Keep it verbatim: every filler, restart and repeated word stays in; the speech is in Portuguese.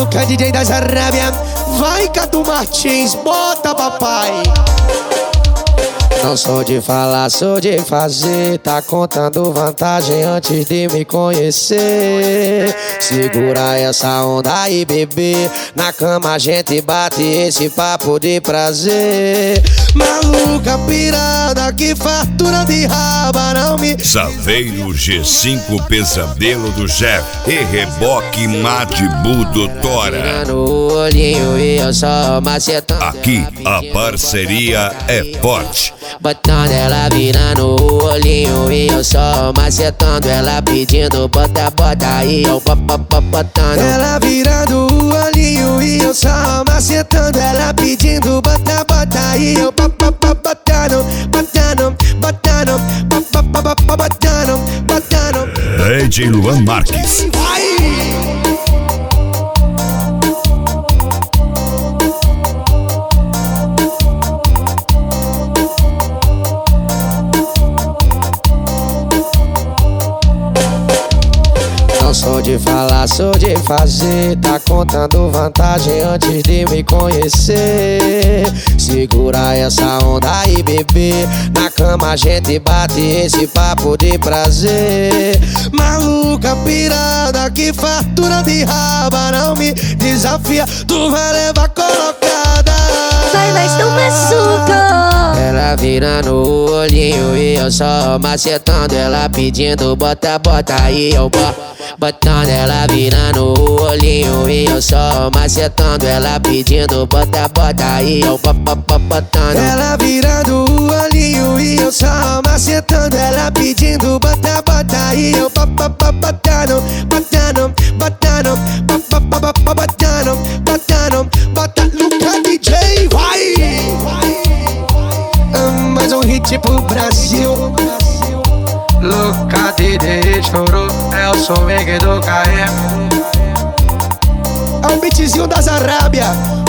Luca, D J das Arábia. Vai, Cadu Martins, bota papai. Não sou de falar, sou de fazer. Tá contando vantagem antes de me conhecer. Segura essa onda aí, bebê. Na cama a gente bate esse papo de prazer. Maluca pirada, que fartura de raba, não me... Saveiro G cinco Pesadelo do Jeff e Reboque Madibu do Tora. Aqui a parceria é forte. Botando ela virando o olhinho e eu só macetando ela pedindo bota, bota aí eu botando. Ela virando o olhinho e eu só macetando ela pedindo bota, bota aí eu botando, botando, botando, botando, botando. D J Luan Marques. Não sou de falar, sou de fazer. Tá contando vantagem antes de me conhecer. Segura essa onda aí, bebê. Na cama a gente bate esse papo de prazer. Maluca pirada, que fartura de raba, não me desafia. Tu vai levar colocada. Vai, vai, estou maçuca. Ela virando o olhinho e eu só macetando ela pedindo bota, bota aí eu boto. Botando ela virando o olhinho e eu só macetando ela pedindo bota, bota aí eu botando. Ela virando o olhinho e eu só macetando ela pedindo bota, bota aí eu botando, botando, botando, botando, botando, bota Luca D J, vai! Mais um hit pro Brasil. Luca D J chorou, é o som do K M. É o beatzinho das Arábia.